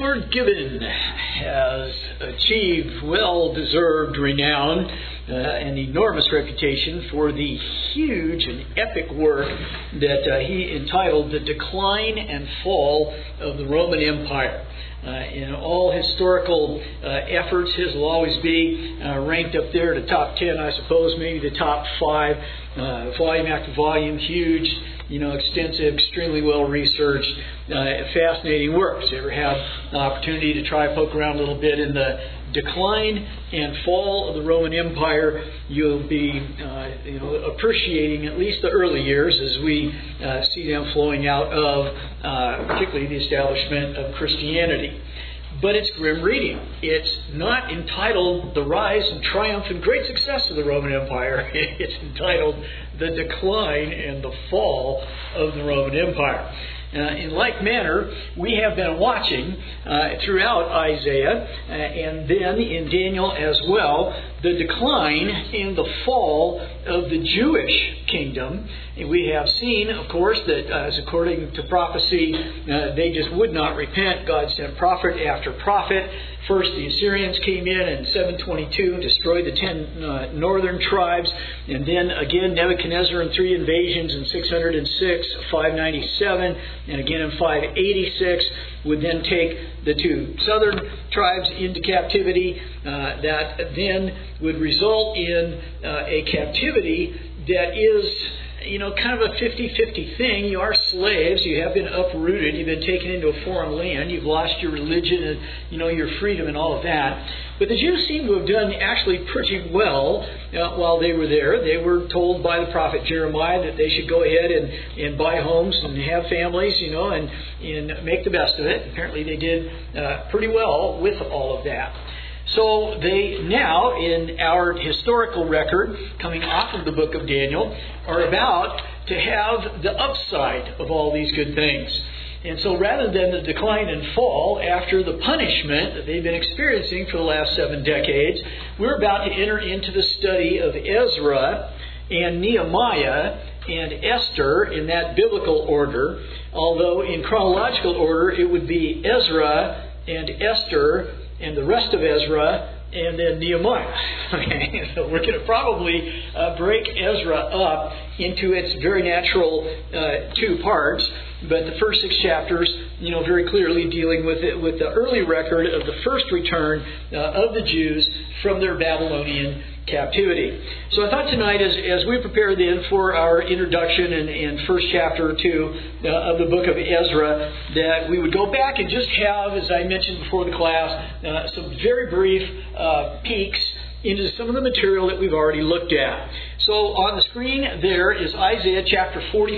Edward Gibbon has achieved well-deserved renown and enormous reputation for the huge and epic work that he entitled The Decline and Fall of the Roman Empire. In all historical efforts, his will always be ranked up there to top 10, I suppose, maybe the top 5, volume after volume, huge, extensive, extremely well-researched, fascinating works. If you ever have an opportunity to try poke around a little bit in the decline and fall of the Roman Empire, you'll be appreciating at least the early years as we see them flowing out of particularly the establishment of Christianity. But it's grim reading. It's not entitled The Rise and Triumph and Great Success of the Roman Empire. It's entitled The Decline and the Fall of the Roman Empire. In like manner, we have been watching throughout Isaiah and then in Daniel as well, the decline and the fall of the Jewish kingdom. And we have seen, of course, that as according to prophecy, they just would not repent. God sent prophet after prophet. First, the Assyrians came in 722, destroyed the 10 northern tribes. And then again, Nebuchadnezzar in 3 invasions in 606, 597, and again in 586, would then take the 2 southern tribes into captivity. That then would result in a captivity that is kind of a 50-50 thing. You are slaves. You have been uprooted. You've been taken into a foreign land. You've lost your religion and, your freedom and all of that. But the Jews seem to have done actually pretty well while they were there. They were told by the prophet Jeremiah that they should go ahead and buy homes and have families, and make the best of it. Apparently they did pretty well with all of that. So they now, in our historical record, coming off of the book of Daniel, are about to have the upside of all these good things. And so rather than the decline and fall after the punishment that they've been experiencing for the last 7 decades, we're about to enter into the study of Ezra and Nehemiah and Esther in that biblical order, although in chronological order it would be Ezra and Esther and the rest of Ezra, and then Nehemiah. Okay, so we're going to probably break Ezra up into its very natural 2 parts, but the first 6 chapters, very clearly dealing with it, with the early record of the first return of the Jews from their Babylonian captivity. So I thought tonight, as we prepare then for our introduction in first chapter or 2 of the book of Ezra, that we would go back and just have, as I mentioned before the class, some very brief peeks into some of the material that we've already looked at. So on the screen there is Isaiah chapter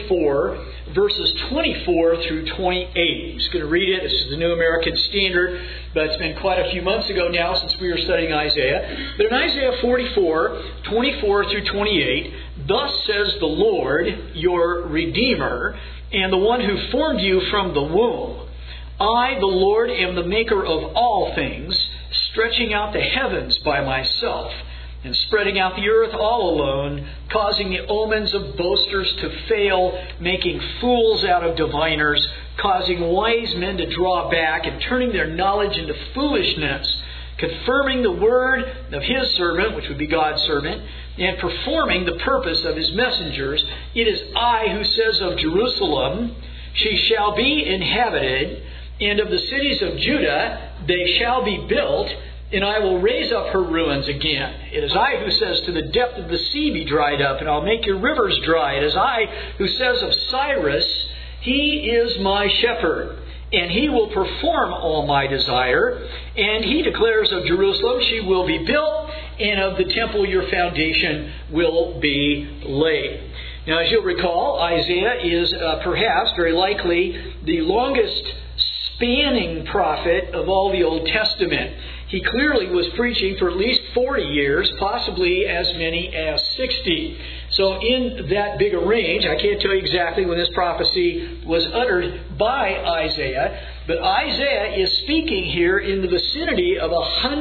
44, verses 24 through 28. I'm just going to read it. This is the New American Standard, but it's been quite a few months ago now since we were studying Isaiah. But in Isaiah 44, 24 through 28, thus says the Lord, your Redeemer, and the one who formed you from the womb. I, the Lord, am the maker of all things, stretching out the heavens by myself, and spreading out the earth all alone, causing the omens of boasters to fail, making fools out of diviners, causing wise men to draw back, and turning their knowledge into foolishness, confirming the word of His servant, which would be God's servant, and performing the purpose of His messengers. It is I who says of Jerusalem, she shall be inhabited, and of the cities of Judah, they shall be built, and I will raise up her ruins again. It is I who says to the depth of the sea, be dried up, and I'll make your rivers dry. It is I who says of Cyrus, he is my shepherd, and he will perform all my desire. And he declares of Jerusalem, she will be built, and of the temple your foundation will be laid. Now, as you'll recall, Isaiah is perhaps, very likely, the longest spanning prophet of all the Old Testament. He clearly was preaching for at least 40 years, possibly as many as 60. So in that big a range, I can't tell you exactly when this prophecy was uttered by Isaiah, but Isaiah is speaking here in the vicinity of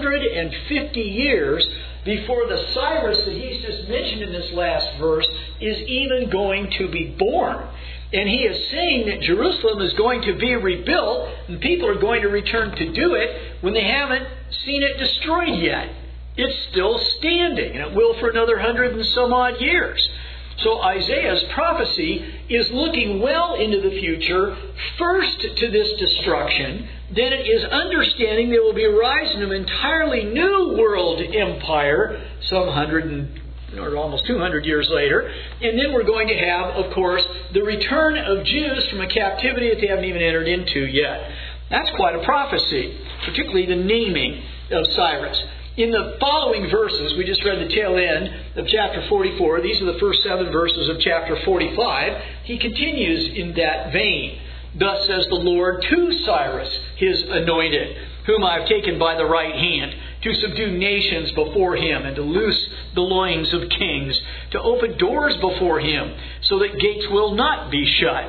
150 years before the Cyrus that he's just mentioned in this last verse is even going to be born. And he is saying that Jerusalem is going to be rebuilt and people are going to return to do it when they haven't seen it destroyed yet. It's still standing, and it will for another 100 and some odd years. So Isaiah's prophecy is looking well into the future, first to this destruction, then it is understanding there will be a rise of an entirely new world empire some 100 or almost 200 years later. And then we're going to have, of course, the return of Jews from a captivity that they haven't even entered into yet. That's quite a prophecy, particularly the naming of Cyrus. In the following verses, we just read the tail end of chapter 44. These are the first 7 verses of chapter 45. He continues in that vein. Thus says the Lord to Cyrus, his anointed, whom I have taken by the right hand, to subdue nations before him, and to loose the loins of kings, to open doors before him, so that gates will not be shut.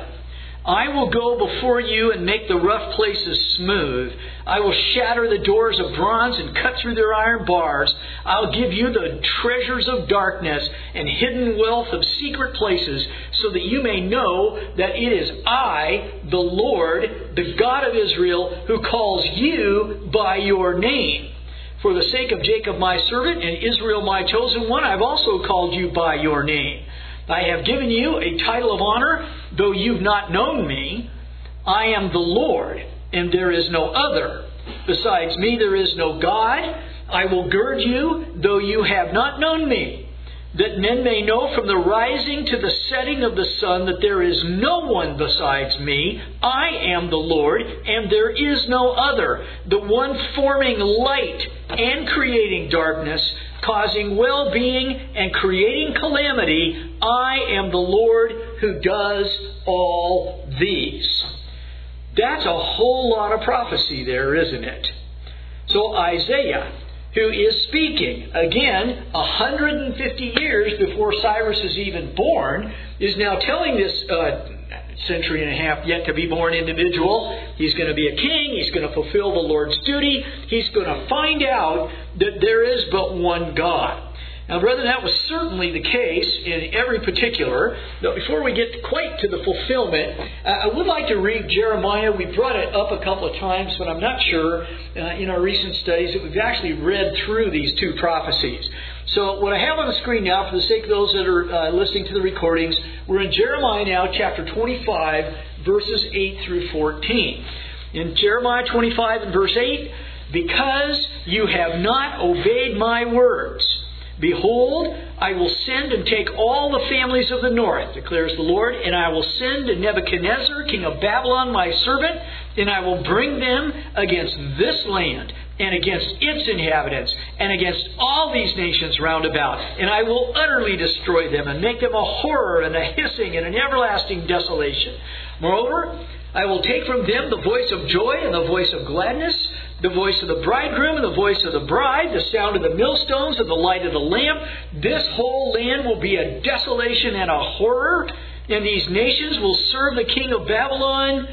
I will go before you and make the rough places smooth. I will shatter the doors of bronze and cut through their iron bars. I'll give you the treasures of darkness and hidden wealth of secret places, so that you may know that it is I, the Lord, the God of Israel, who calls you by your name. For the sake of Jacob my servant and Israel my chosen one, I've also called you by your name. I have given you a title of honor, though you've not known me. I am the Lord, and there is no other. Besides me, there is no God. I will gird you, though you have not known me, that men may know from the rising to the setting of the sun that there is no one besides me. I am the Lord, and there is no other, the one forming light and creating darkness, causing well-being and creating calamity. I am the Lord who does all these. That's a whole lot of prophecy there, isn't it? So Isaiah, who is speaking, again, 150 years before Cyrus is even born, is now telling this century and a half yet to be born individual, he's going to be a king, he's going to fulfill the Lord's duty, he's going to find out that there is but one God. Now, brethren, that was certainly the case in every particular. But before we get quite to the fulfillment, I would like to read Jeremiah. We brought it up a couple of times, but I'm not sure in our recent studies that we've actually read through these two prophecies. So what I have on the screen now, for the sake of those that are listening to the recordings, we're in Jeremiah now, chapter 25, verses 8 through 14. In Jeremiah 25 and verse 8, because you have not obeyed my words, behold, I will send and take all the families of the north, declares the Lord, and I will send to Nebuchadnezzar, king of Babylon, my servant, and I will bring them against this land and against its inhabitants and against all these nations round about. And I will utterly destroy them and make them a horror and a hissing and an everlasting desolation. Moreover, I will take from them the voice of joy and the voice of gladness, the voice of the bridegroom and the voice of the bride, the sound of the millstones and the light of the lamp. This whole land will be a desolation and a horror, and these nations will serve the king of Babylon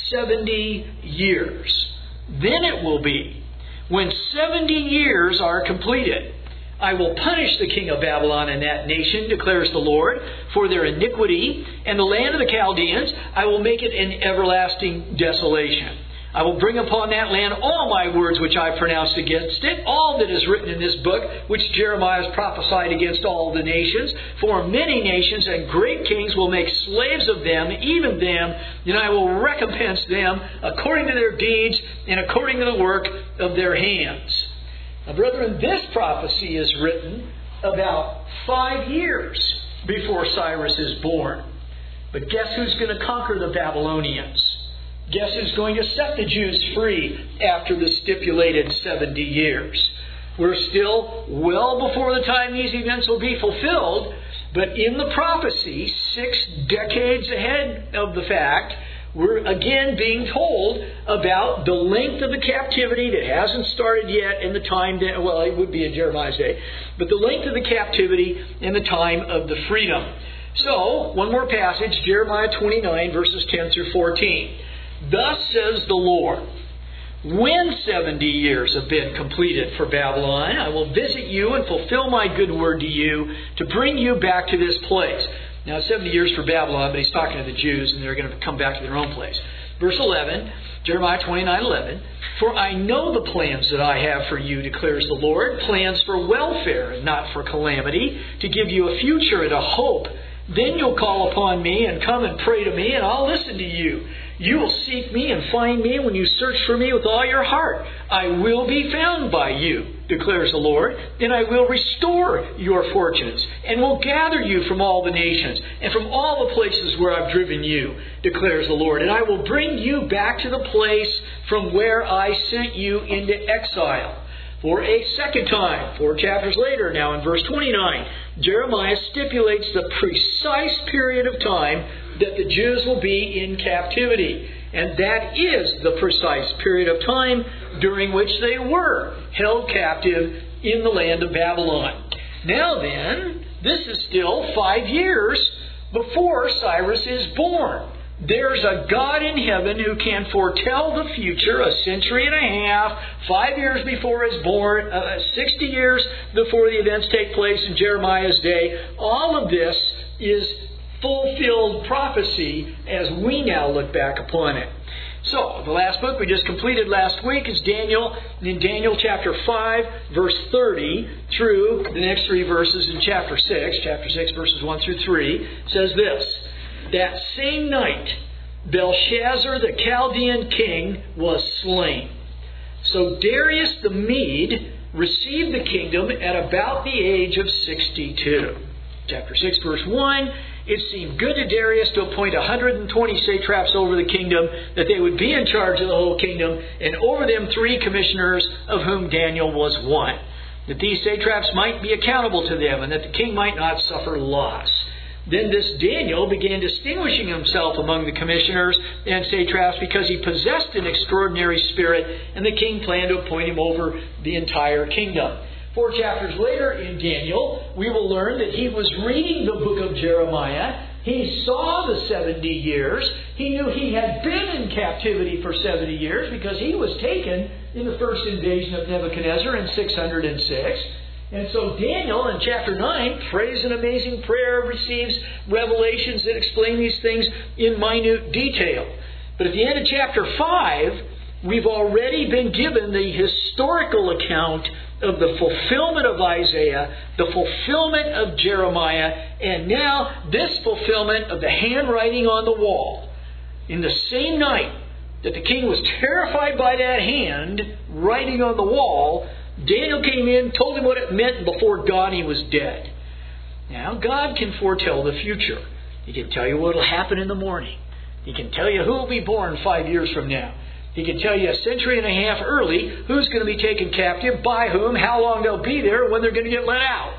70 years. Then it will be, when 70 years are completed, I will punish the king of Babylon and that nation, declares the Lord, for their iniquity, and the land of the Chaldeans I will make it an everlasting desolation. I will bring upon that land all my words which I pronounced against it, all that is written in this book, which Jeremiah has prophesied against all the nations. For many nations and great kings will make slaves of them, even them, and I will recompense them according to their deeds and according to the work of their hands. Now, brethren, this prophecy is written about 5 years before Cyrus is born. But guess who's going to conquer the Babylonians? Guess who's going to set the Jews free after the stipulated 70 years? We're still well before the time these events will be fulfilled, but in the prophecy, 6 decades ahead of the fact, we're again being told about the length of the captivity that hasn't started yet in the time that, well, it would be in Jeremiah's day, but the length of the captivity and the time of the freedom. So, one more passage, Jeremiah 29, verses 10 through 14. Thus says the Lord, when 70 years have been completed for Babylon, I will visit you and fulfill my good word to you to bring you back to this place. Now, 70 years for Babylon, but he's talking to the Jews, and they're going to come back to their own place. Verse 11, Jeremiah 29:11. For I know the plans that I have for you, declares the Lord, plans for welfare and not for calamity, to give you a future and a hope. Then you'll call upon me and come and pray to me, and I'll listen to you. You will seek me and find me when you search for me with all your heart. I will be found by you, declares the Lord, and I will restore your fortunes, and will gather you from all the nations, and from all the places where I've driven you, declares the Lord. And I will bring you back to the place from where I sent you into exile. For a second time, 4 chapters later, now in verse 29, Jeremiah stipulates the precise period of time that the Jews will be in captivity. And that is the precise period of time during which they were held captive in the land of Babylon. Now then, this is still 5 years before Cyrus is born. There's a God in heaven who can foretell the future a century and a half, 5 years before he's born, 60 years before the events take place in Jeremiah's day. All of this is fulfilled prophecy as we now look back upon it. So, the last book we just completed last week is Daniel. In Daniel chapter 5, verse 30, through the next 3 verses in chapter 6, verses 1 through 3, says this. That same night, Belshazzar the Chaldean king was slain. So Darius the Mede received the kingdom at about the age of 62. Chapter 6, verse 1, it seemed good to Darius to appoint 120 satraps over the kingdom, that they would be in charge of the whole kingdom, and over them 3 commissioners, of whom Daniel was one, that these satraps might be accountable to them, and that the king might not suffer loss. Then this Daniel began distinguishing himself among the commissioners and satraps because he possessed an extraordinary spirit, and the king planned to appoint him over the entire kingdom. 4 chapters later in Daniel, we will learn that he was reading the book of Jeremiah. He saw the 70 years. He knew he had been in captivity for 70 years because he was taken in the first invasion of Nebuchadnezzar in 606. And so Daniel in chapter 9 prays an amazing prayer, receives revelations that explain these things in minute detail. But at the end of chapter 5, we've already been given the historical account of the fulfillment of Isaiah, the fulfillment of Jeremiah, and now this fulfillment of the handwriting on the wall. In the same night that the king was terrified by that hand writing on the wall, Daniel came in, told him what it meant, and before dawn he was dead. Now, God can foretell the future. He can tell you what will happen in the morning. He can tell you who will be born 5 years from now. He can tell you a century and a half early who's going to be taken captive, by whom, how long they'll be there, when they're going to get let out.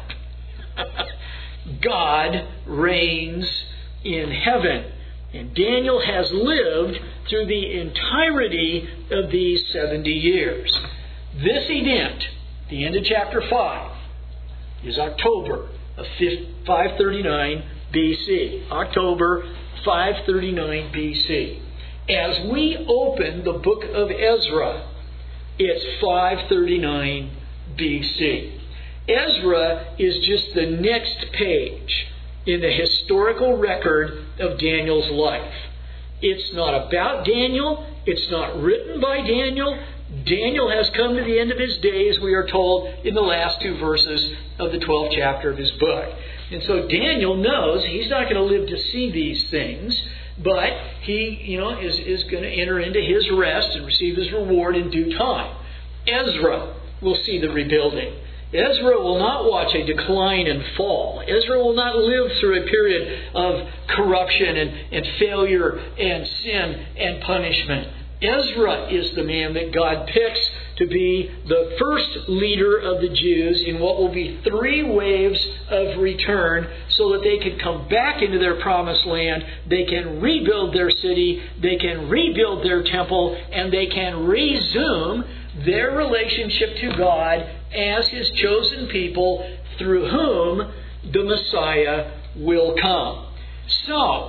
God reigns in heaven. And Daniel has lived through the entirety of these 70 years. This event, the end of chapter 5, is October of 539 BC. October 539 BC. As we open the book of Ezra, it's 539 BC. Ezra is just the next page in the historical record of Daniel's life. It's not about Daniel. It's not written by Daniel. Daniel has come to the end of his days, we are told, in the last 2 verses of the 12th chapter of his book. And so Daniel knows he's not going to live to see these things, but he, is going to enter into his rest and receive his reward in due time. Ezra will see the rebuilding. Ezra will not watch a decline and fall. Ezra will not live through a period of corruption and failure and sin and punishment. Ezra is the man that God picks to be the first leader of the Jews in what will be 3 waves of return, so that they can come back into their promised land, they can rebuild their city, they can rebuild their temple, and they can resume their relationship to God as His chosen people, through whom the Messiah will come. So,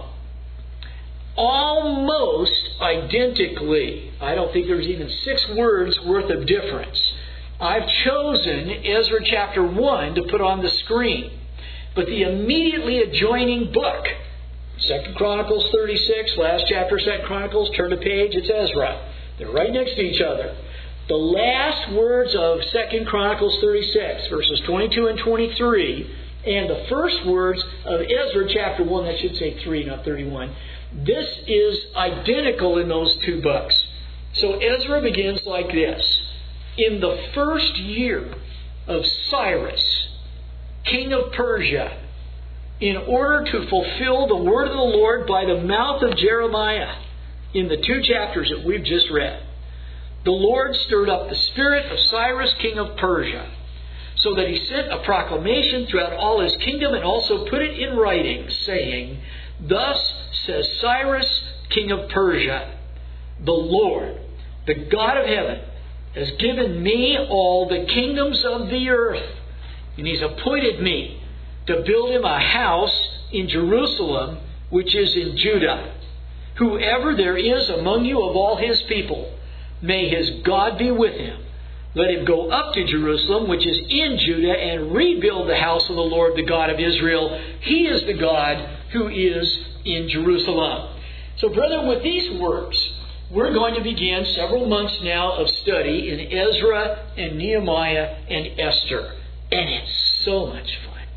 almost identically, I don't think there's even 6 words worth of difference, I've chosen Ezra chapter 1 to put on the screen. But the immediately adjoining book, 2 Chronicles 36, last chapter of 2 Chronicles, turn the page, it's Ezra. They're right next to each other. The last words of 2 Chronicles 36, verses 22 and 23, and the first words of Ezra chapter 1, that should say 3, not 31, this is identical in those two books. So Ezra begins like this. In the first year of Cyrus, king of Persia, in order to fulfill the word of the Lord by the mouth of Jeremiah, in the two chapters that we've just read, the Lord stirred up the spirit of Cyrus, king of Persia, so that he sent a proclamation throughout all his kingdom and also put it in writing, saying, Thus says Cyrus, king of Persia, the Lord, the God of heaven, has given me all the kingdoms of the earth, and he's appointed me to build him a house in Jerusalem, which is in Judah. Whoever there is among you of all his people, may his God be with him. Let him go up to Jerusalem, which is in Judah, and rebuild the house of the Lord, the God of Israel. He is the God who is in Jerusalem. So, brethren, with these words, we're going to begin several months now of study in Ezra and Nehemiah and Esther. And it's so much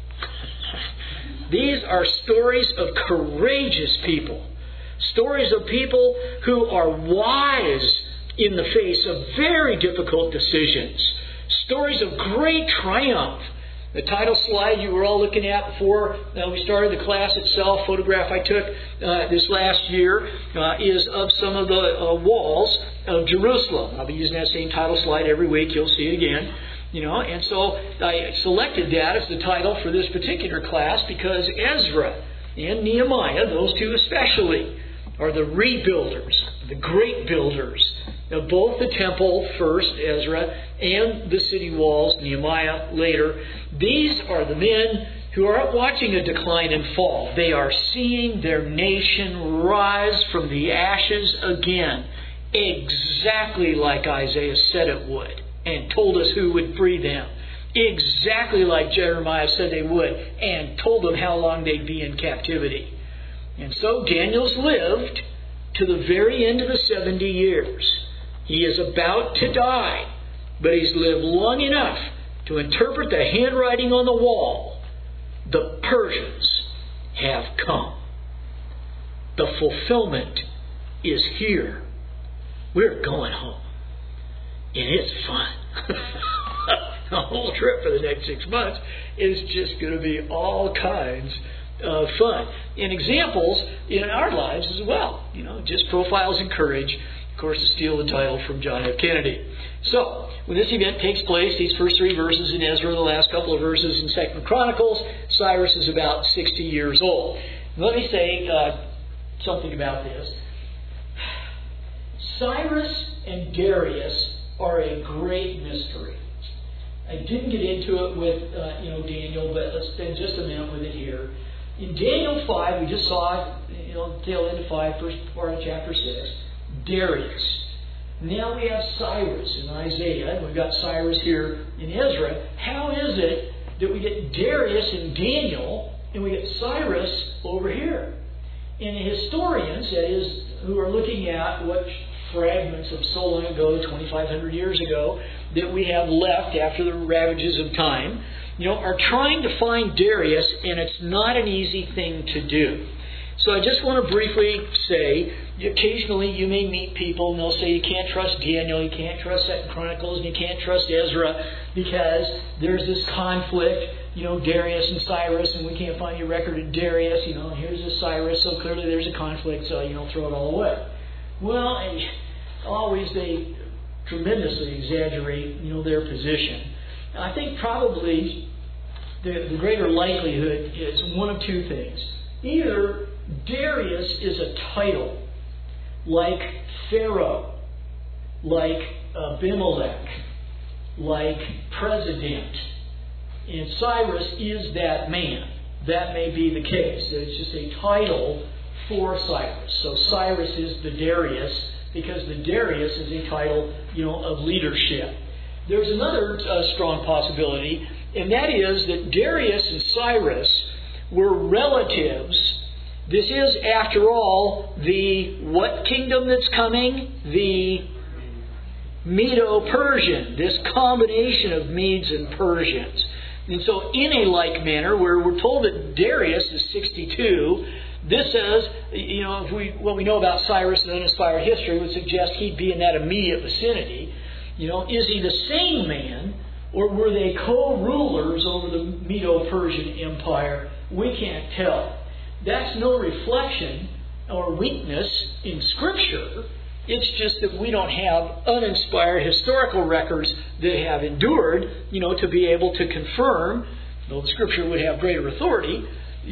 fun. These are stories of courageous people. Stories of people who are wise in the face of very difficult decisions. Stories of great triumph. The title slide you were all looking at before we started the class itself, photograph I took this last year, is of some of the walls of Jerusalem. I'll be using that same title slide every week. You'll see it again. And so I selected that as the title for this particular class because Ezra and Nehemiah, those two especially, are the rebuilders, the great builders of both the temple, first Ezra, and the city walls, Nehemiah later. These are the men who are watching a decline and fall. They are seeing their nation rise from the ashes again, exactly like Isaiah said it would, and told us who would free them. Exactly like Jeremiah said they would, and told them how long they'd be in captivity. And so Daniel's lived to the very end of the 70 years. He is about to die, but he's lived long enough to interpret the handwriting on the wall. The Persians have come. The fulfillment is here. We're going home. And it's fun. The whole trip for the next 6 months is just going to be all kinds of fun. And examples in our lives as well. Just profiles in courage. Of course, to steal the title from John F. Kennedy. So, when this event takes place, these first 3 verses in Ezra, the last couple of verses in 2 Chronicles, Cyrus is about 60 years old. Let me say something about this. Cyrus and Darius are a great mystery. I didn't get into it with Daniel, but let's spend just a minute with it here. In Daniel 5, we just saw tail end of 5, first part of chapter 6, Darius. Now we have Cyrus in Isaiah, and we've got Cyrus here in Ezra. How is it that we get Darius in Daniel, and we get Cyrus over here? And historians, that is, who are looking at what fragments of so long ago, 2,500 years ago, that we have left after the ravages of time, are trying to find Darius, and it's not an easy thing to do. So I just want to briefly say, occasionally you may meet people and they'll say you can't trust Daniel, you can't trust 2 Chronicles, and you can't trust Ezra because there's this conflict, Darius and Cyrus, and we can't find your record of Darius, and here's this Cyrus, so clearly there's a conflict, so throw it all away. Well, always they tremendously exaggerate, their position. I think probably the greater likelihood is one of two things. Either Darius is a title, like Pharaoh, like Abimelech, like President, and Cyrus is that man. That may be the case. It's just a title for Cyrus. So Cyrus is the Darius, because the Darius is a title, of leadership. There's another strong possibility, and that is that Darius and Cyrus were relatives. This is, after all, the what kingdom that's coming? The Medo-Persian, this combination of Medes and Persians. And so in a like manner, where we're told that Darius is 62, this says, what we know about Cyrus and uninspired history would suggest he'd be in that immediate vicinity. Is he the same man, or were they co-rulers over the Medo-Persian Empire? We can't tell. That's no reflection or weakness in Scripture. It's just that we don't have uninspired historical records that have endured, to be able to confirm, though the Scripture would have greater authority,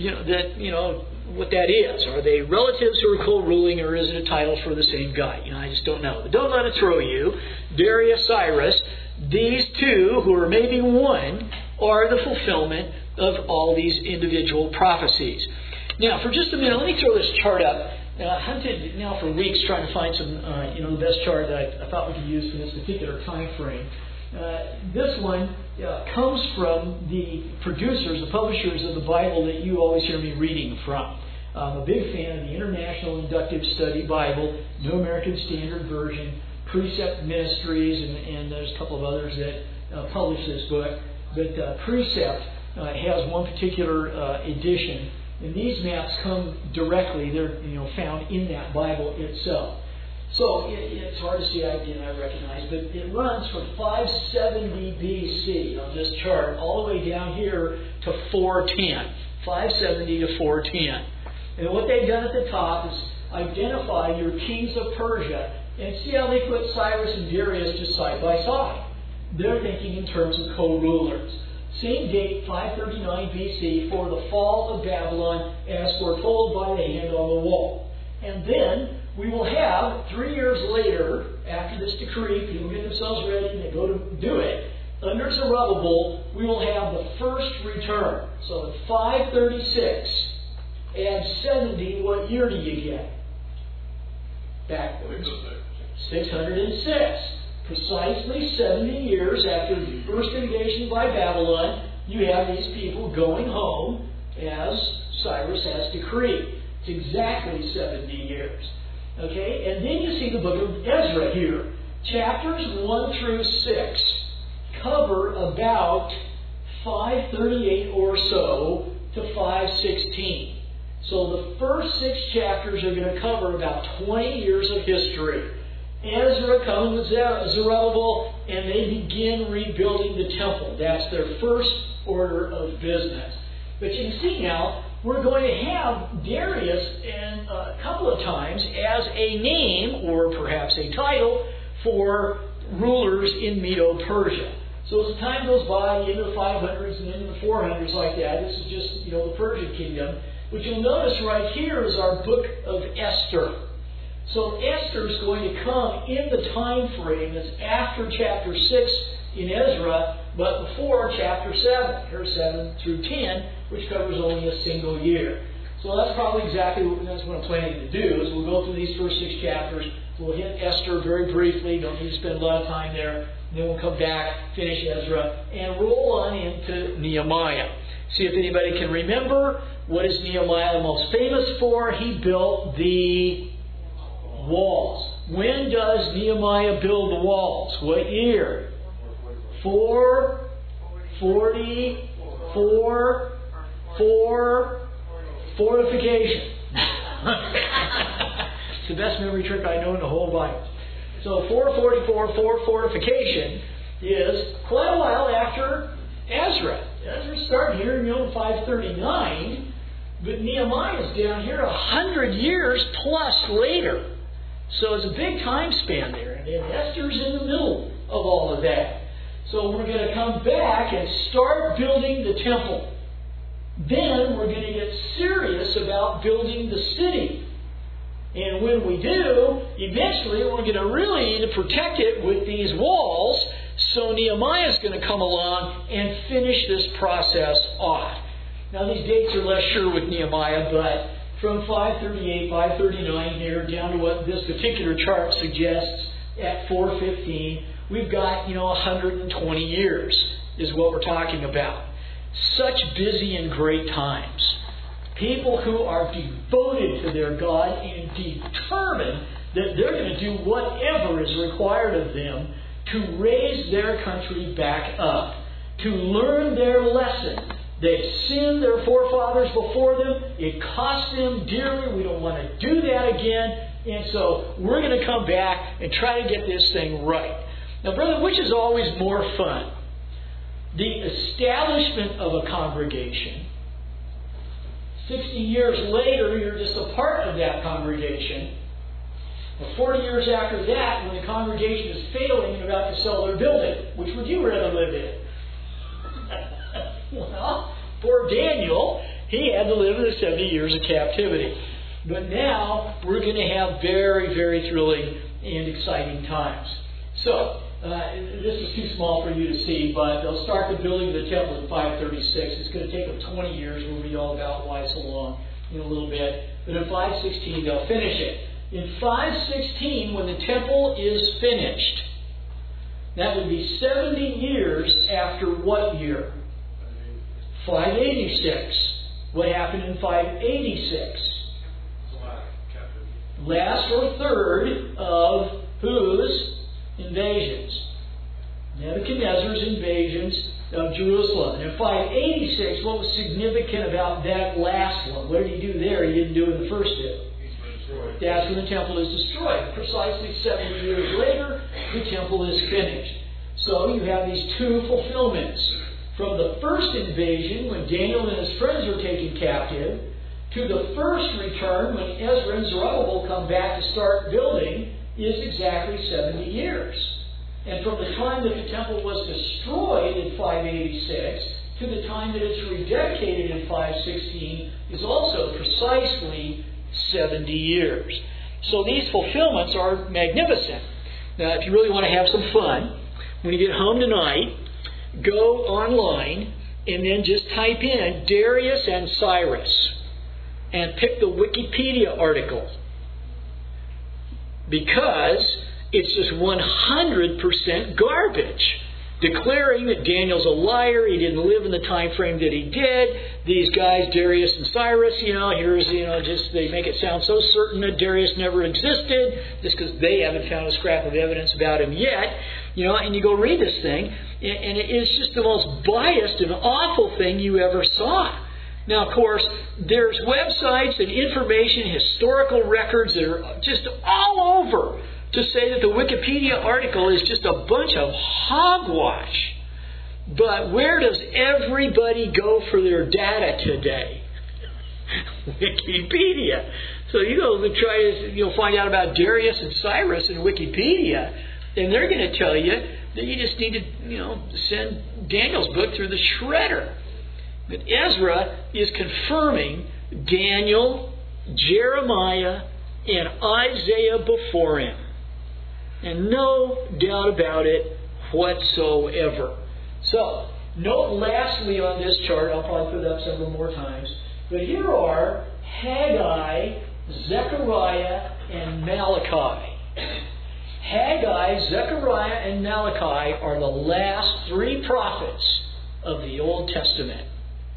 what that is. Are they relatives who are co-ruling, or is it a title for the same guy? I just don't know. But don't let it throw you. Darius, Cyrus, these two, who are maybe one, are the fulfillment of all these individual prophecies. Now, for just a minute, let me throw this chart up. I hunted now for weeks trying to find some, the best chart that I thought we could use for this particular time frame. This one comes from the producers, the publishers of the Bible that you always hear me reading from. I'm a big fan of the International Inductive Study Bible, New American Standard Version, Precept Ministries, and there's a couple of others that publish this book. But Precept has one particular edition. And these maps come directly. They're found in that Bible itself. So it's hard to see, I recognize, but it runs from 570 BC on this chart all the way down here to 410. 570 to 410. And what they've done at the top is identify your kings of Persia and see how they put Cyrus and Darius just side by side. They're thinking in terms of co-rulers. Same date, 539 BC, for the fall of Babylon as foretold by the hand on the wall. And then we will have, 3 years later, after this decree, people get themselves ready and they go to do it. Under Zerubbabel, we will have the first return. So at 536 and 70, what year do you get? Backwards. 606. Precisely 70 years after the first invasion by Babylon, you have these people going home as Cyrus has decreed. It's exactly 70 years. Okay? And then you see the book of Ezra here. Chapters 1 through 6 cover about 538 or so to 516. So the first 6 chapters are going to cover about 20 years of history. Ezra comes with Zerubbabel, and they begin rebuilding the temple. That's their first order of business. But you can see now, we're going to have Darius and a couple of times as a name, or perhaps a title, for rulers in Medo-Persia. So as time goes by, into the 500s and into the 400s like that, this is just, the Persian kingdom. What you'll notice right here is our book of Esther. So Esther is going to come in the time frame that's after chapter 6 in Ezra, but before chapter 7. Here's 7 through 10, which covers only a single year. So that's probably exactly what I'm planning to do, is we'll go through these first 6 chapters. We'll hit Esther very briefly. Don't need to spend a lot of time there. Then we'll come back, finish Ezra, and roll on into Nehemiah. See if anybody can remember, what is Nehemiah most famous for? He built the walls. When does Nehemiah build the walls? What year? 444. Fortification. It's the best memory trick I know in the whole Bible. So 444 for fortification is quite a while after Ezra. Ezra started here in 539, but Nehemiah is down here 100 years plus later. So it's a big time span there. And Esther's in the middle of all of that. So we're going to come back and start building the temple. Then we're going to get serious about building the city. And when we do, eventually we're going to really need to protect it with these walls. So Nehemiah is going to come along and finish this process off. Now these dates are less sure with Nehemiah, but from 538, 539 here, down to what this particular chart suggests at 415, we've got, 120 years is what we're talking about. Such busy and great times. People who are devoted to their God and determined that they're going to do whatever is required of them to raise their country back up, to learn their lesson. They've sinned their forefathers before them. It cost them dearly. We don't want to do that again. And so we're going to come back and try to get this thing right. Now, brother, which is always more fun? The establishment of a congregation. 60 years later, you're just a part of that congregation. 40 years after that, when the congregation is failing and about to sell their building, which would you rather live in? Well, poor Daniel, he had to live in the 70 years of captivity. But now we're going to have very, very thrilling and exciting times. So, this is too small for you to see, but they'll start the building of the temple in 536. It's going to take them 20 years. We'll read all about why so long in a little bit. But in 516, they'll finish it. In 516, when the temple is finished, that would be 70 years after what year? 586. What happened in 586? Last or third of whose invasions? Nebuchadnezzar's invasions of Jerusalem. And in 586, what was significant about that last one? What did he do there he didn't do in the first two? That's when the temple is destroyed. Precisely 70 years later, the temple is finished. So you have these two fulfillments. From the first invasion, when Daniel and his friends are taken captive, to the first return, when Ezra and Zerubbabel come back to start building, is exactly 70 years. And from the time that the temple was destroyed in 586 to the time that it's rededicated in 516 is also precisely 70 years. So these fulfillments are magnificent. Now, if you really want to have some fun, when you get home tonight, go online and then just type in Darius and Cyrus and pick the Wikipedia article, because it's just 100% garbage, declaring that Daniel's a liar, he didn't live in the time frame that he did. These guys, Darius and Cyrus, just they make it sound so certain that Darius never existed, just because they haven't found a scrap of evidence about him yet. And you go read this thing, and it is just the most biased and awful thing you ever saw. Now, of course, there's websites and information, historical records that are just all over to say that the Wikipedia article is just a bunch of hogwash. But where does everybody go for their data today? Wikipedia. So you go and try to find out about Darius and Cyrus in Wikipedia, and they're going to tell you that you just need to send Daniel's book through the shredder. But Ezra is confirming Daniel, Jeremiah, and Isaiah before him. And no doubt about it whatsoever. So, note lastly on this chart, I'll probably put it up several more times, but here are Haggai, Zechariah, and Malachi. Haggai, Zechariah, and Malachi are the last three prophets of the Old Testament.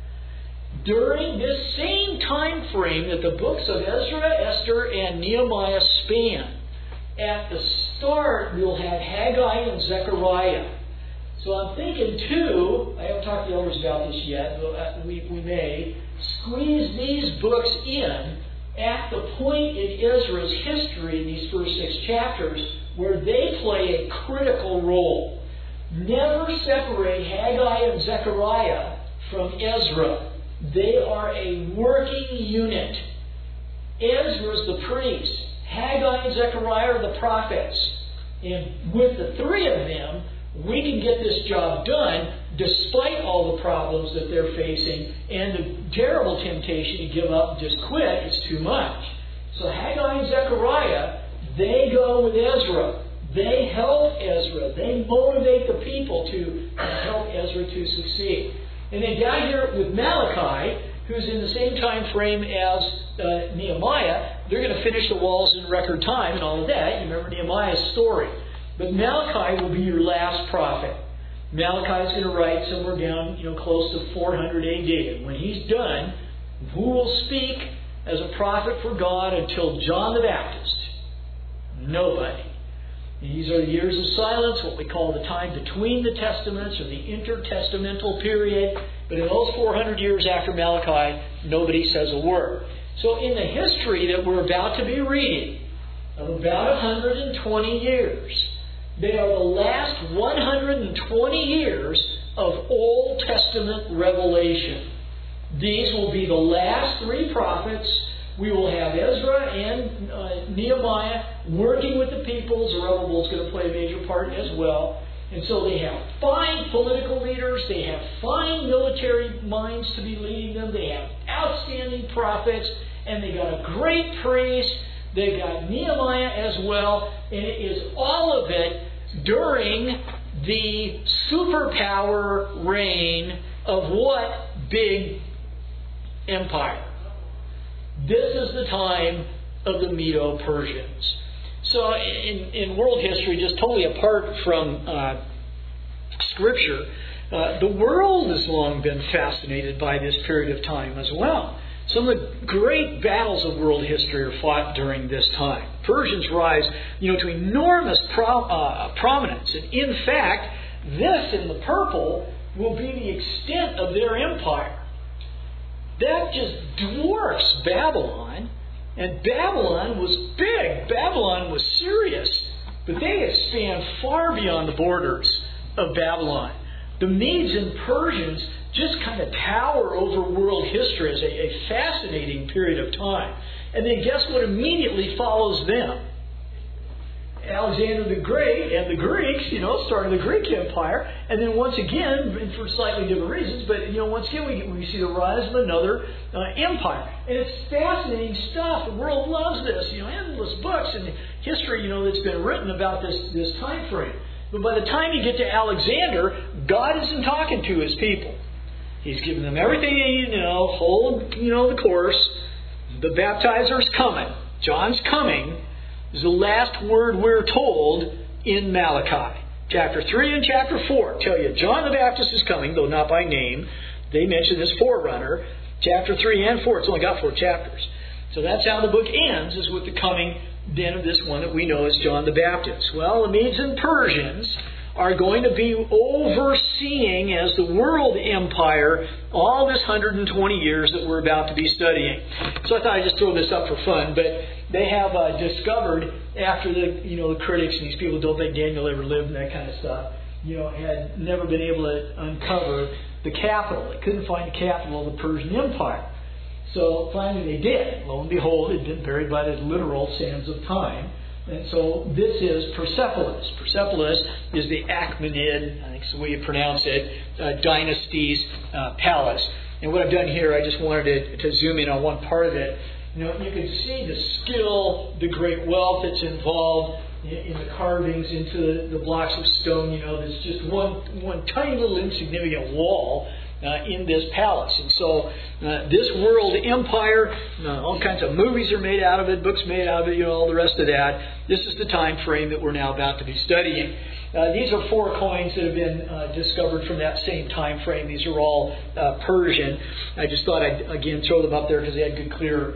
During this same time frame that the books of Ezra, Esther, and Nehemiah span, at the start we'll have Haggai and Zechariah. So I'm thinking too, I haven't talked to the elders about this yet, but we may squeeze these books in at the point in Ezra's history in these first 6 chapters where they play a critical role. Never separate Haggai and Zechariah from Ezra. They are a working unit. Ezra's the priest. Haggai and Zechariah are the prophets. And with the three of them, we can get this job done despite all the problems that they're facing and the terrible temptation to give up and just quit. It's too much. So Haggai and Zechariah, they go with Ezra. They help Ezra. They motivate the people to help Ezra to succeed. And then down here with Malachi, who's in the same time frame as Nehemiah, they're going to finish the walls in record time and all of that. You remember Nehemiah's story. But Malachi will be your last prophet. Malachi is going to write somewhere down, close to 400 AD. And when he's done, Who will speak as a prophet for God until John the Baptist? Nobody. These are the years of silence, what we call the time between the Testaments, or the intertestamental period. But in those 400 years after Malachi, nobody says a word. So in the history that we're about to be reading, of about 120 years, they are the last 120 years of Old Testament revelation. These will be the last three prophets. We will have Ezra and Nehemiah working with the people. Zerubbabel is going to play a major part as well. And so they have fine political leaders. They have fine military minds to be leading them. They have outstanding prophets. And they got a great priest. They got Nehemiah as well. And it is all of it during the superpower reign of what big empire? This is the time of the Medo-Persians. So in world history, just totally apart from Scripture, the world has long been fascinated by this period of time as well. Some of the great battles of world history are fought during this time. Persians rise, to enormous prominence. And in fact, this in the purple will be the extent of their empire. That just dwarfs Babylon. And Babylon was big. Babylon was serious. But they had spanned far beyond the borders of Babylon. The Medes and Persians just kind of tower over world history as a fascinating period of time. And then guess what immediately follows them? Alexander the Great and the Greeks, started the Greek Empire. And then once again, for slightly different reasons, but once again we see the rise of another empire. And it's fascinating stuff. The world loves this. Endless books and history, that's been written about this time frame. But by the time you get to Alexander, God isn't talking to his people. He's giving them everything they need to know. Hold, the course. The baptizer's coming. John's coming. Is the last word we're told in Malachi. Chapter 3 and chapter 4 tell you John the Baptist is coming, though not by name. They mention this forerunner. Chapter 3 and 4, it's only got 4 chapters. So that's how the book ends, is with the coming then of this one that we know as John the Baptist. Well, the Medes and Persians are going to be overseeing as the world empire all this 120 years that we're about to be studying. So I thought I'd just throw this up for fun, but they have discovered after the critics and these people who don't think Daniel ever lived and that kind of stuff, had never been able to uncover the capital. They couldn't find the capital of the Persian Empire. So finally they did. Lo and behold, it had been buried by the literal sands of time. And so this is Persepolis. Persepolis is the Achaemenid, I think is the way you pronounce it, dynasty's palace. And what I've done here, I just wanted to zoom in on one part of it. You can see the skill, the great wealth that's involved in the carvings into the blocks of stone. There's just one tiny little insignificant wall in this palace. And so this world empire, all kinds of movies are made out of it, books made out of it, all the rest of that. This is the time frame that we're now about to be studying. These are 4 coins that have been discovered from that same time frame. These are all Persian. I just thought I'd, again, throw them up there because they had good, clear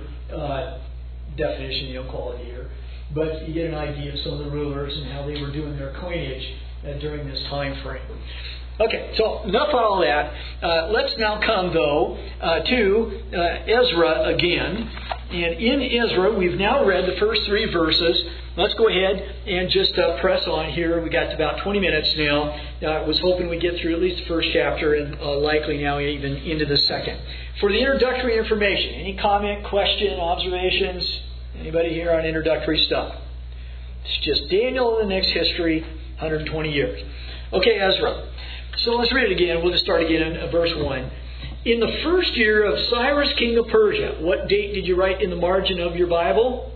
definition, quality here. But you get an idea of some of the rulers and how they were doing their coinage during this time frame. Okay, so enough on all that. Let's now come, though, to Ezra again. And in Ezra, we've now read the first 3 verses. Let's go ahead and just press on here. We got about 20 minutes now. I was hoping we'd get through at least the first chapter and likely now even into the second. For the introductory information, any comment, question, observations? Anybody here on introductory stuff? It's just Daniel and the next history, 120 years. Okay, Ezra. So let's read it again. We'll just start again in verse 1. In the first year of Cyrus, king of Persia. What date did you write in the margin of your Bible?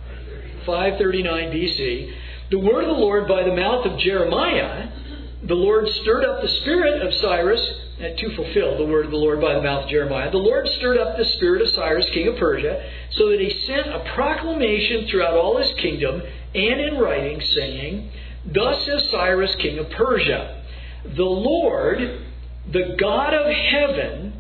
539 BC. The word of the Lord by the mouth of Jeremiah. The Lord stirred up the spirit of Cyrus, to fulfill the word of the Lord by the mouth of Jeremiah. The Lord stirred up the spirit of Cyrus, king of Persia, so that he sent a proclamation throughout all his kingdom and in writing, saying, Thus says Cyrus, king of Persia, the Lord, the God of heaven,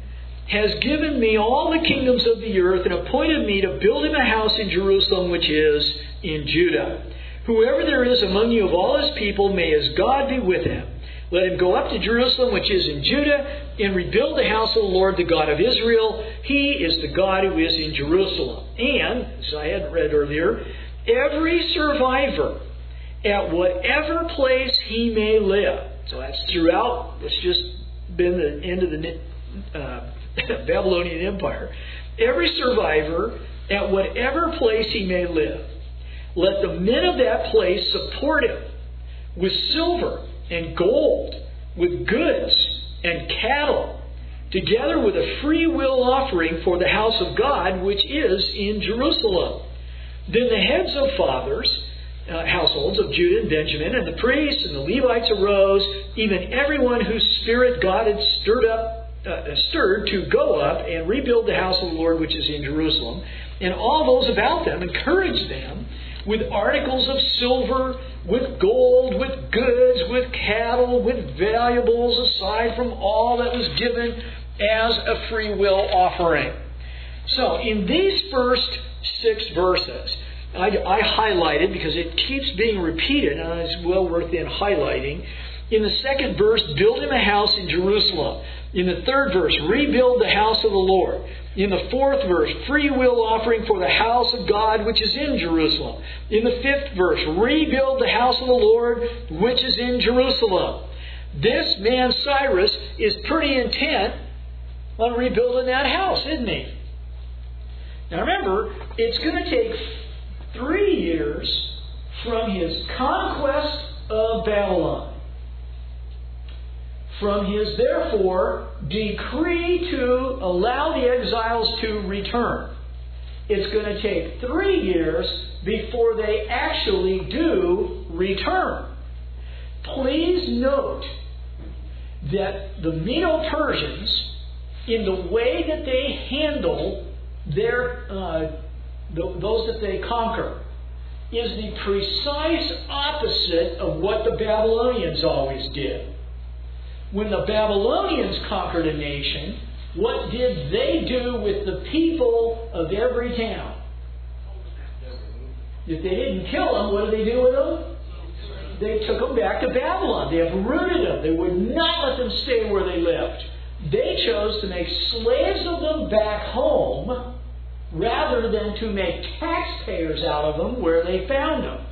has given me all the kingdoms of the earth and appointed me to build him a house in Jerusalem, which is in Judah. Whoever there is among you of all his people, may his God be with him. Let him go up to Jerusalem, which is in Judah, and rebuild the house of the Lord, the God of Israel. He is the God who is in Jerusalem. And, as I had read earlier, every survivor at whatever place he may live. So that's throughout. It's just been the end of the Babylonian Empire. Every survivor at whatever place he may live, let the men of that place support him with silver and gold, with goods and cattle, together with a free will offering for the house of God, which is in Jerusalem. Then the heads of fathers, households of Judah and Benjamin, and the priests and the Levites arose, even everyone whose spirit God had stirred to go up and rebuild the house of the Lord, which is in Jerusalem. And all those about them encouraged them with articles of silver, with gold, with goods, with cattle, with valuables, aside from all that was given as a free will offering. So, in these first 6 verses, I highlighted, because it keeps being repeated, and it's well worth then highlighting. In the 2nd verse, build him a house in Jerusalem. In the 3rd verse, rebuild the house of the Lord. In the 4th verse, free will offering for the house of God, which is in Jerusalem. In the 5th verse, rebuild the house of the Lord, which is in Jerusalem. This man Cyrus is pretty intent on rebuilding that house, isn't he? Now remember, it's going to take 3 years from his conquest of Babylon, from his, therefore, decree to allow the exiles to return. It's going to take 3 years before they actually do return. Please note that the Medo-Persians, in the way that they handle those that they conquer, is the precise opposite of what the Babylonians always did. When the Babylonians conquered a nation, what did they do with the people of every town? If they didn't kill them, what did they do with them? They took them back to Babylon. They uprooted them. They would not let them stay where they lived. They chose to make slaves of them back home, rather than to make taxpayers out of them where they found them.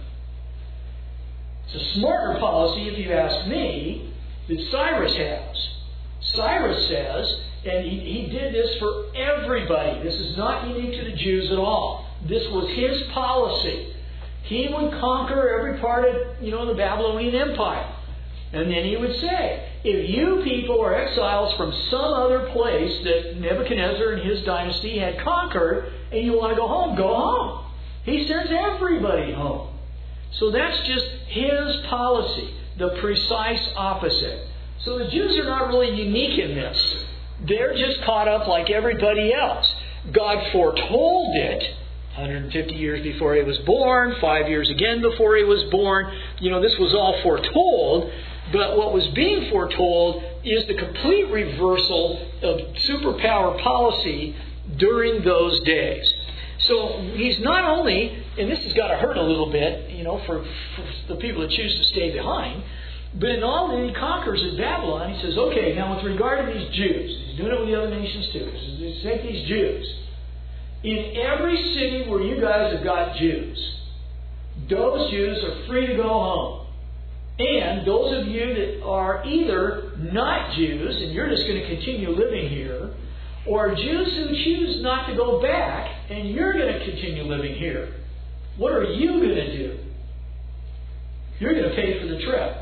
It's a smarter policy, if you ask me, that Cyrus has. Cyrus says, and he did this for everybody. This is not unique to the Jews at all. This was his policy. He would conquer every part of, the Babylonian Empire. And then he would say, if you people are exiles from some other place that Nebuchadnezzar and his dynasty had conquered, and you want to go home, go home. He sends everybody home. So that's just his policy, the precise opposite. So the Jews are not really unique in this. They're just caught up like everybody else. God foretold it 150 years before he was born, 5 years again before he was born. This was all foretold. But what was being foretold is the complete reversal of superpower policy during those days. So he's not only, and this has got to hurt a little bit, for the people that choose to stay behind, but in all that he conquers in Babylon, he says, okay, now with regard to these Jews, he's doing it with the other nations too. He's take these Jews. In every city where you guys have got Jews, those Jews are free to go home. And those of you that are either not Jews, and you're just going to continue living here, or Jews who choose not to go back, and you're going to continue living here, what are you going to do? You're going to pay for the trip.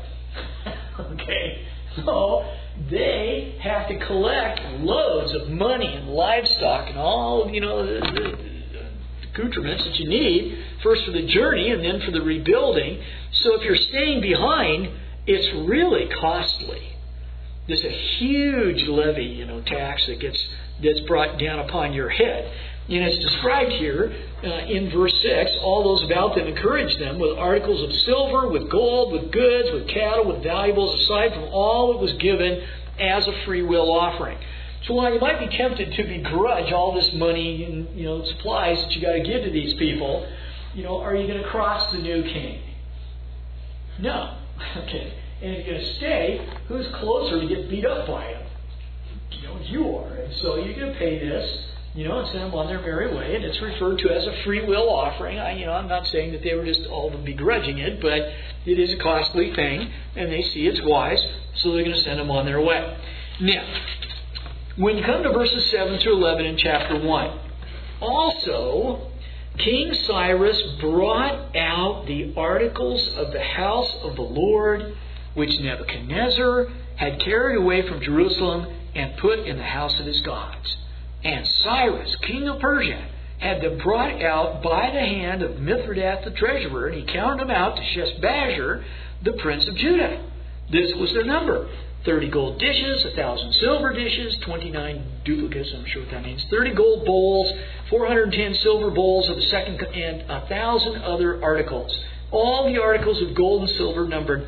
Okay? So they have to collect loads of money and livestock and all, the accoutrements that you need, first for the journey and then for the rebuilding. So if you're staying behind, it's really costly. There's a huge levy, tax that's brought down upon your head. And it's described here in verse 6, all those about them encouraged them with articles of silver, with gold, with goods, with cattle, with valuables, aside from all that was given as a free will offering. So while you might be tempted to begrudge all this money and supplies that you got to give to these people, are you going to cross the new king? No. Okay. And if you're going to stay, who's closer to get beat up by him? You are. And so you're going to pay this, and send them on their merry way. And it's referred to as a free will offering. I'm not saying that they were just all begrudging it, but it is a costly thing, and they see it's wise, so they're going to send them on their way. Now, when you come to verses 7 through 11 in chapter 1, also, King Cyrus brought out the articles of the house of the Lord, which Nebuchadnezzar had carried away from Jerusalem and put in the house of his gods. And Cyrus, king of Persia, had them brought out by the hand of Mithridates the treasurer, and he counted them out to Sheshbazzar, the prince of Judah. This was their number: 30 gold dishes, 1,000 silver dishes, 29 duplicates, I'm sure what that means, 30 gold bowls, 410 silver bowls of the second, and 1,000 other articles. All the articles of gold and silver numbered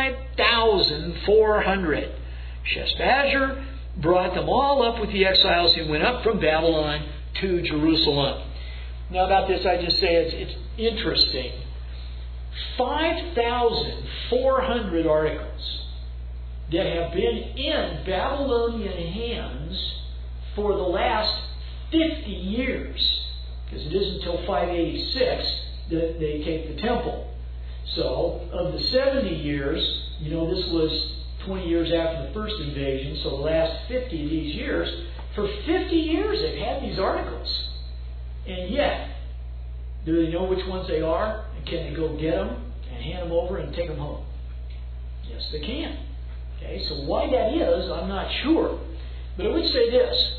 5,400. Sheshbazzar brought them all up with the exiles who went up from Babylon to Jerusalem. Now about this, I just say it's interesting. 5,400 articles that have been in Babylonian hands for the last 50 years, because it isn't until 586 that they take the temple. So, of the 70 years, this was 20 years after the first invasion, so the last 50 of these years, for 50 years they've had these articles. And yet, do they know which ones they are? And can they go get them and hand them over and take them home? Yes, they can. Okay, so why that is, I'm not sure. But I would say this.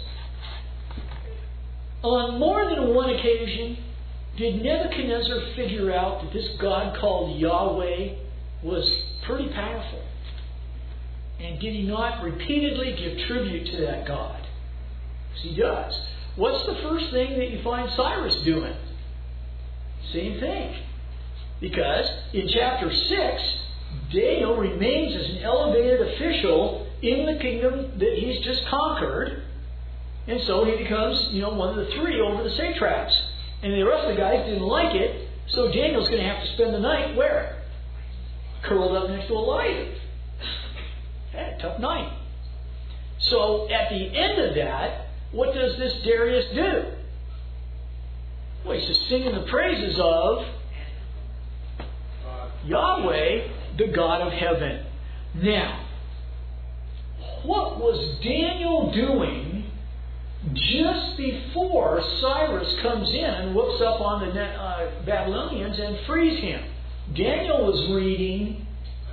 On more than one occasion, did Nebuchadnezzar figure out that this God called Yahweh was pretty powerful? And did he not repeatedly give tribute to that God? Yes, he does. What's the first thing that you find Cyrus doing? Same thing. Because in chapter 6, Daniel remains as an elevated official in the kingdom that he's just conquered. And so he becomes, one of the three over the satraps. And the rest of the guys didn't like it, so Daniel's going to have to spend the night where? Curled up next to a lion. Had a tough night. So at the end of that, what does this Darius do? Well, he's just singing the praises of Yahweh, the God of heaven. Now, what was Daniel doing just before Cyrus comes in and whoops up on the Babylonians and frees him? Daniel was reading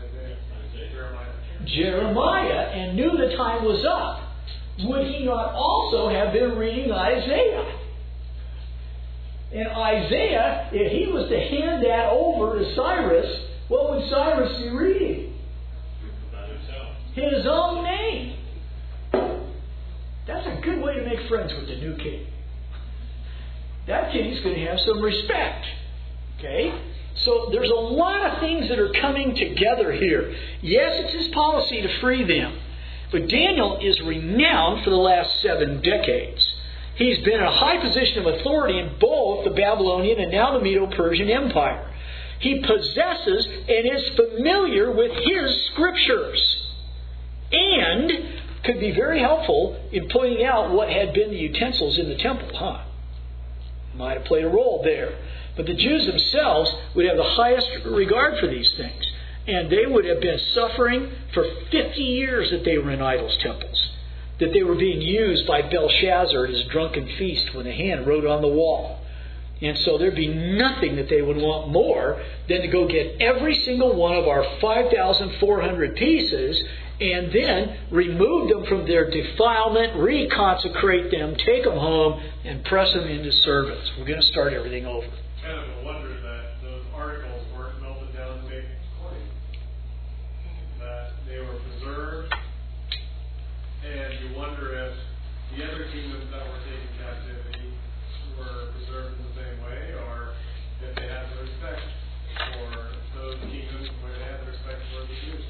Jeremiah and knew the time was up. Would he not also have been reading Isaiah? And Isaiah, if he was to hand that over to Cyrus, what would Cyrus be reading? About himself. His own name. That's a good way to make friends with the new king. That king's going to have some respect. Okay? So there's a lot of things that are coming together here. Yes, it's his policy to free them. But Daniel is renowned for the last 7 decades. He's been in a high position of authority in both the Babylonian and now the Medo-Persian Empire. He possesses and is familiar with his scriptures. And could be very helpful in pointing out what had been the utensils in the temple. Might have played a role there. But the Jews themselves would have the highest regard for these things. And they would have been suffering for 50 years that they were in idols' temples. That they were being used by Belshazzar at his drunken feast when the hand wrote on the wall. And so there'd be nothing that they would want more than to go get every single one of our 5,400 pieces and then remove them from their defilement, reconsecrate them, take them home, and press them into service. We're going to start everything over. Kind of a wonder that those articles weren't melted down to make coin. That they were preserved. And you wonder if the other kingdoms that were taken captivity were preserved in the same way, or if they had the respect for those kingdoms where they had the respect for the Jews.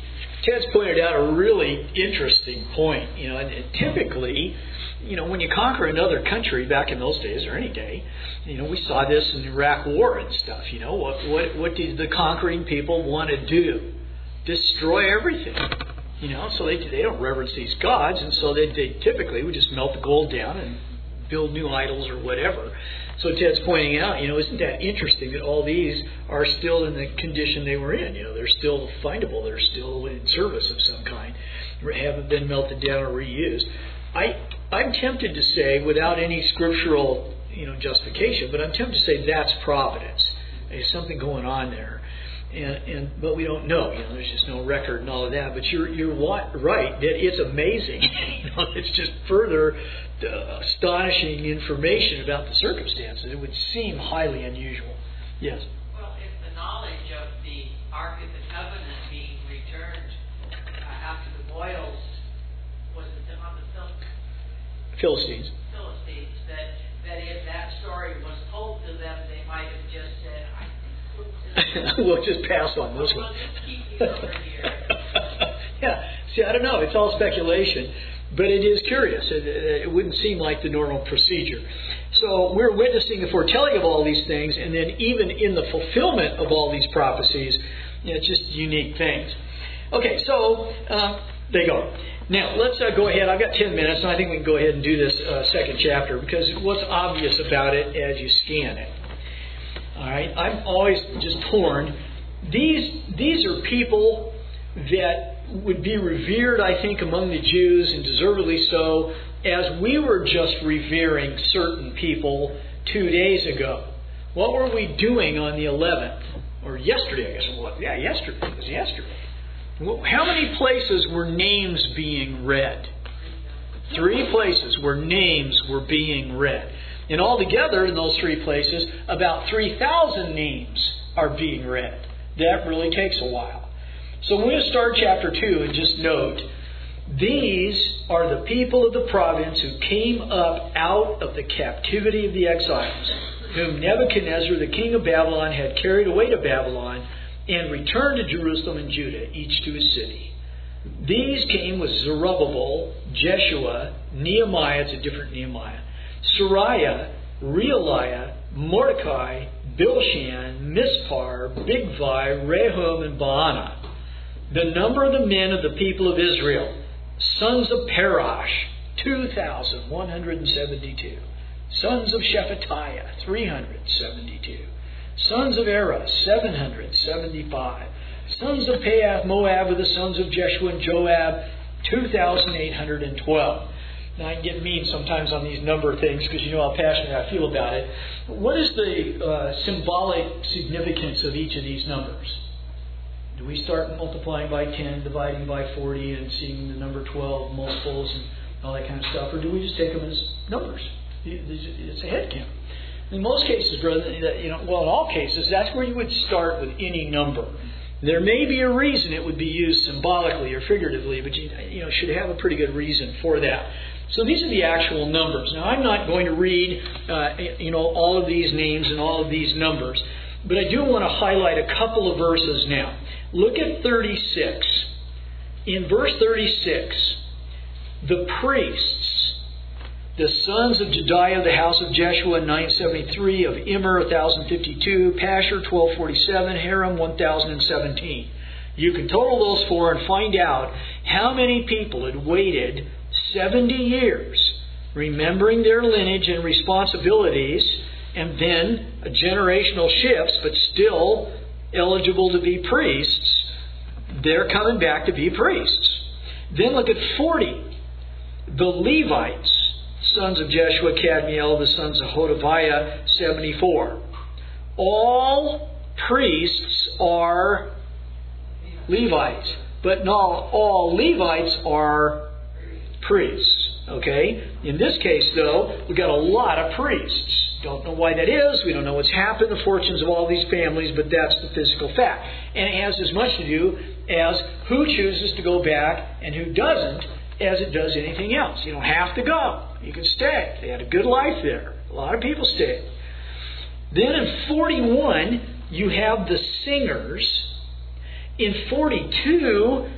Ted's pointed out a really interesting point. And typically, when you conquer another country back in those days, or any day, we saw this in the Iraq War and stuff. What did the conquering people want to do? Destroy everything. So they don't reverence these gods, and so they typically would just melt the gold down and build new idols or whatever. So Ted's pointing out, isn't that interesting that all these are still in the condition they were in? They're still findable. They're still in service of some kind. Haven't been melted down or reused. I'm tempted to say, without any scriptural justification, but I'm tempted to say that's providence. There's something going on there. But we don't know. There's just no record and all of that. But you're right that it's amazing. It's just further astonishing information about the circumstances. It would seem highly unusual. Yes. Well, if the knowledge of the Ark of the Covenant being returned after the boils was it on the Philistines. That if that story was told to them, they might have just said, we'll just pass on this one. Keep these over here. Yeah. See, I don't know. It's all speculation. But it is curious. It wouldn't seem like the normal procedure. So we're witnessing the foretelling of all these things, and then even in the fulfillment of all these prophecies, just unique things. Okay, so there you go. Now, let's go ahead. I've got 10 minutes, and I think we can go ahead and do this second chapter, because what's obvious about it as you scan it. All right, I'm always just torn. These are people that would be revered, I think, among the Jews, and deservedly so, as we were just revering certain people 2 days ago. What were we doing on the 11th? Or yesterday, I guess it was. Yeah, yesterday. It was yesterday. How many places were names being read? 3 places where names were being read. And altogether, in those 3 places, about 3,000 names are being read. That really takes a while. So we're going to start chapter 2 and just note, these are the people of the province who came up out of the captivity of the exiles, whom Nebuchadnezzar, the king of Babylon, had carried away to Babylon and returned to Jerusalem and Judah, each to his city. These came with Zerubbabel, Jeshua, Nehemiah, it's a different Nehemiah, Sariah, Realiah, Mordecai, Bilshan, Mispar, Bigvai, Rehum, and Baanah. The number of the men of the people of Israel, sons of Parash, 2,172. Sons of Shephatiah, 372. Sons of Era, 775. Sons of Paath Moab of the sons of Jeshua and Joab, 2,812. Now, I can get mean sometimes on these number things because you know how passionate I feel about it. What is the symbolic significance of each of these numbers? Do we start multiplying by 10, dividing by 40, and seeing the number 12 multiples and all that kind of stuff? Or do we just take them as numbers? It's a head count. In most cases, brother, in all cases, that's where you would start with any number. There may be a reason it would be used symbolically or figuratively, but you should have a pretty good reason for that. So these are the actual numbers. Now, I'm not going to read all of these names and all of these numbers, but I do want to highlight a couple of verses now. Look at 36. In verse 36, the priests, the sons of Jediah of the house of Jeshua, 973, of Immer, 1,052, Pashur, 1,247, Haram, 1,017. You can total those 4 and find out how many people had waited 70 years, remembering their lineage and responsibilities, and then a generational shifts, but still eligible to be priests. They're coming back to be priests. Then look at 40. The Levites, sons of Jeshua, Kadmiel, the sons of Hodaviah, 74. All priests are Levites, but not all Levites are priests. Okay? In this case, though, we've got a lot of priests. Don't know why that is. We don't know what's happened, the fortunes of all these families, but that's the physical fact. And it has as much to do as who chooses to go back and who doesn't, as it does anything else. You don't have to go. You can stay. They had a good life there. A lot of people stayed. Then in 41, you have the singers. In 42,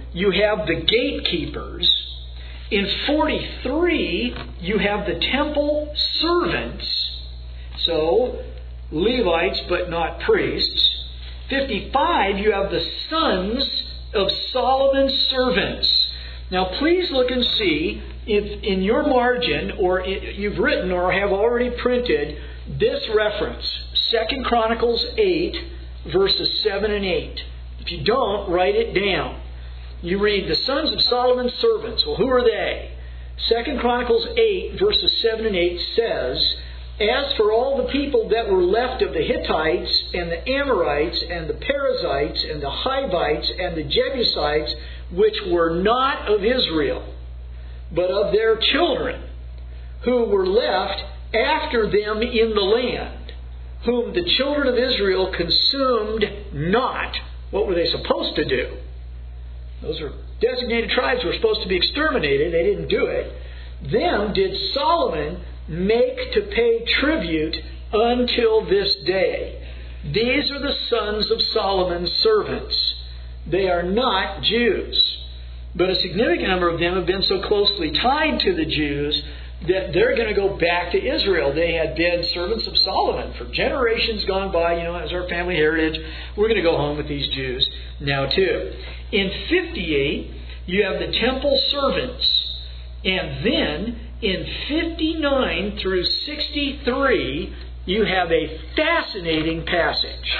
you have the gatekeepers. In 43, you have the temple servants. So, Levites but not priests. 55, you have the sons of Solomon's servants. Now, please look and see if in your margin, or you've written or have already printed this reference, 2 Chronicles 8, verses 7 and 8. If you don't, write it down. You read, the sons of Solomon's servants. Well, who are they? 2 Chronicles 8, verses 7 and 8 says, as for all the people that were left of the Hittites and the Amorites and the Perizzites and the Hivites and the Jebusites, which were not of Israel, but of their children, who were left after them in the land, whom the children of Israel consumed not. What were they supposed to do? Those are designated tribes who were supposed to be exterminated. They didn't do it. Them did Solomon make to pay tribute until this day. These are the sons of Solomon's servants. They are not Jews. But a significant number of them have been so closely tied to the Jews that they're going to go back to Israel. They had been servants of Solomon for generations gone by, as our family heritage. We're going to go home with these Jews now too. In 58, you have the temple servants. And then in 59 through 63, you have a fascinating passage.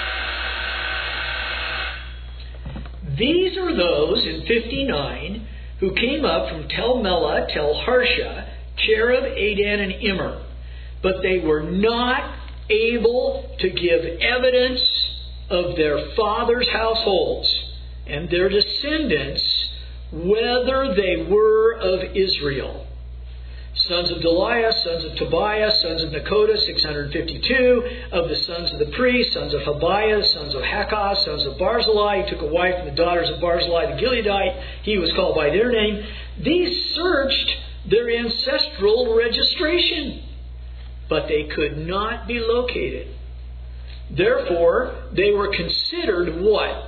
These are those in 59 who came up from Tel Melah, Tel Harsha, Cherub, Adan, and Immer. But they were not able to give evidence of their fathers' households and their descendants, whether they were of Israel. Sons of Deliah, sons of Tobiah, sons of Nekoda, 652. Of the sons of the priests, sons of Habiah, sons of Hakaz, sons of Barzillai. He took a wife from the daughters of Barzillai the Gileadite. He was called by their name. These searched their ancestral registration, but they could not be located. Therefore, they were considered what?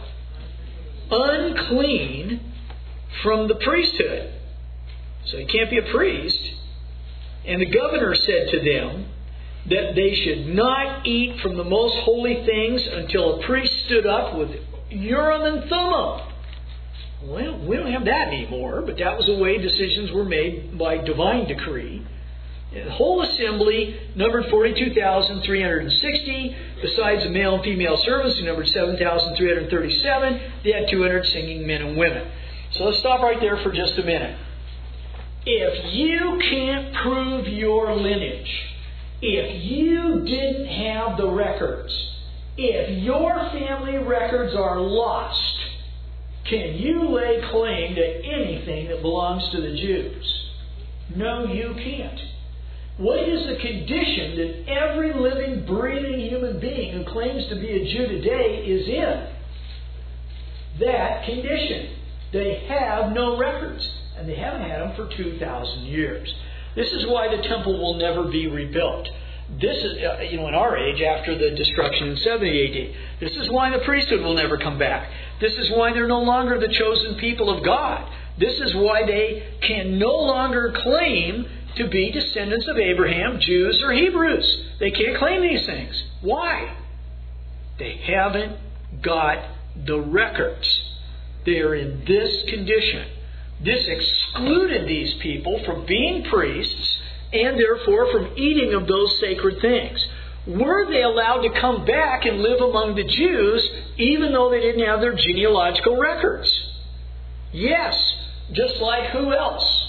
Unclean from the priesthood. So you can't be a priest. And the governor said to them that they should not eat from the most holy things until a priest stood up with Urim and Thummim. Well, we don't have that anymore, but that was the way decisions were made by divine decree. The whole assembly numbered 42,360. Besides the male and female servants, who numbered 7,337, they had 200 singing men and women. So let's stop right there for just a minute. If you can't prove your lineage, if you didn't have the records, if your family records are lost, can you lay claim to anything that belongs to the Jews? No, you can't. What is the condition that every living, breathing human being who claims to be a Jew today is in? That condition. They have no records. And they haven't had them for 2,000 years. This is why the temple will never be rebuilt. This is, in our age, after the destruction in 70 AD. This is why the priesthood will never come back. This is why they're no longer the chosen people of God. This is why they can no longer claim to be descendants of Abraham, Jews, or Hebrews. They can't claim these things. Why? They haven't got the records. They are in this condition. This excluded these people from being priests and therefore from eating of those sacred things. Were they allowed to come back and live among the Jews even though they didn't have their genealogical records? Yes. Just like who else?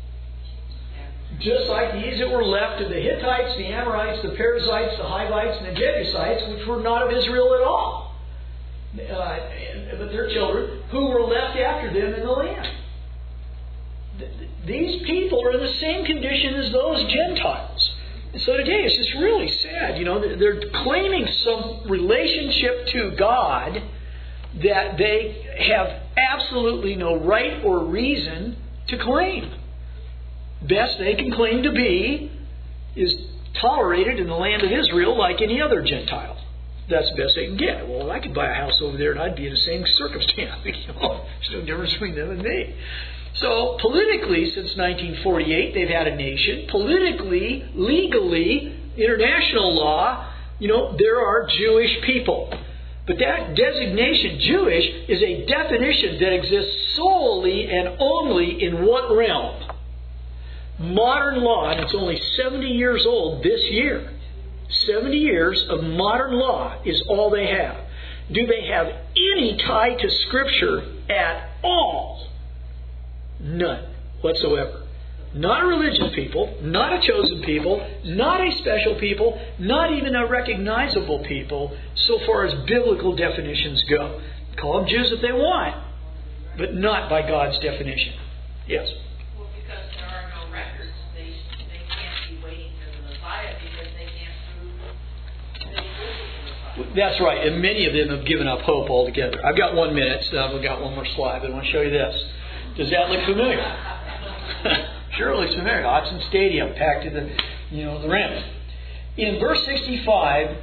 Just like these that were left of the Hittites, the Amorites, the Perizzites, the Hivites, and the Jebusites, which were not of Israel at all. But their children who were left after them in the land. These people are in the same condition as those Gentiles. And so today it's just really sad. They're claiming some relationship to God that they have absolutely no right or reason to claim. Best they can claim to be is tolerated in the land of Israel like any other Gentile. That's the best they can get. Well, I could buy a house over there and I'd be in the same circumstance. There's no difference between them and me. So politically, since 1948, they've had a nation. Politically, legally, international law, there are Jewish people. But that designation, Jewish, is a definition that exists solely and only in what realm? Modern law, and it's only 70 years old this year. 70 years of modern law is all they have. Do they have any tie to Scripture at all? None whatsoever. Not a religious people, not a chosen people, not a special people, not even a recognizable people, so far as biblical definitions go. Call them Jews if they want, but not by God's definition. Yes? Well, because there are no records, they can't be waiting for the Messiah because they can't prove they live with the Messiah. That's right, and many of them have given up hope altogether. I've got 1 minute, so I've got one more slide, but I want to show you this. Does that look familiar? Sure, it looks familiar. Autzen Stadium, packed to the rim. In verse 65,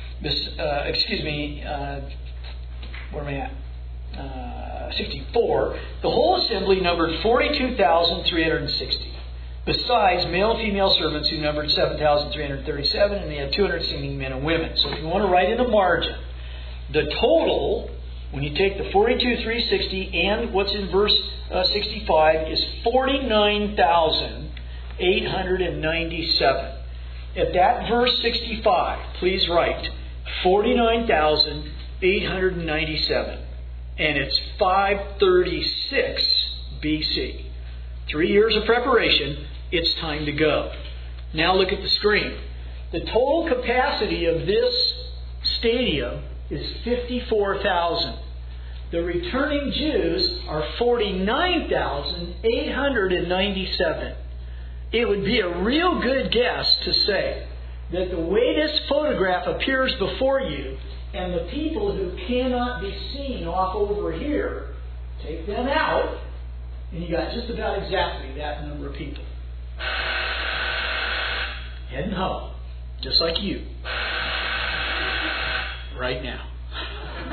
where am I at? 64. The whole assembly numbered 42,360. Besides male and female servants who numbered 7,337, and they had 200 singing men and women. So if you want to write in a margin, the total, when you take the 42,360 and what's in verse 65, is 49,897. At that verse 65, please write 49,897. And it's 536 BC. 3 years of preparation. It's time to go. Now look at the screen. The total capacity of this stadium is 54,000. The returning Jews are 49,897. It would be a real good guess to say that the way this photograph appears before you and the people who cannot be seen off over here, take them out, and you got just about exactly that number of people. Heading home, just like you, right now.